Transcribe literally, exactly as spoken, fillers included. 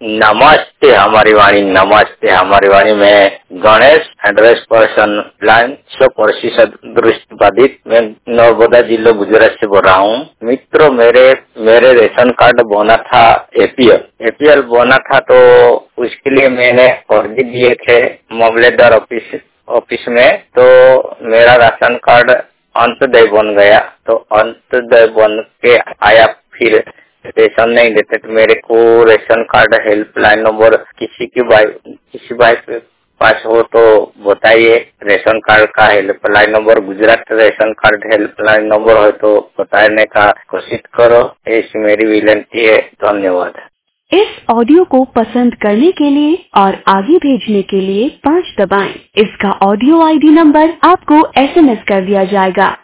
नमस्ते हमारी वाणी, नमस्ते हमारी वाणी में गणेश एड्रेस पर्सन प्लान सौ प्रतिशत दृष्टिबाधित मैं नर्मदा जिला गुजरात से बोल रहा हूँ। मित्रों, मेरे मेरे रेशन कार्ड बना था एपीएल एपीएल बना था, तो उसके लिए मैंने अर्जी दिए थे मामलेदार ऑफिस ऑफिस में। तो मेरा राशन कार्ड अंत्योदय बन गया, तो अंत्योदय बन के आया, फिर रेशन नहीं देते। तो मेरे को रेशन कार्ड हेल्पलाइन नंबर किसी की भाई किसी भाई के पास हो तो बताइए। रेशन कार्ड का helpline number, Gujarat ration card helpline number हो तो बताने का कोशिश करो, ऐसी मेरी विनती है। धन्यवाद। इस ऑडियो को पसंद करने के लिए और आगे भेजने के लिए पाँच दबाएं। इसका ऑडियो आईडी नंबर आपको एसएमएस कर दिया जाएगा।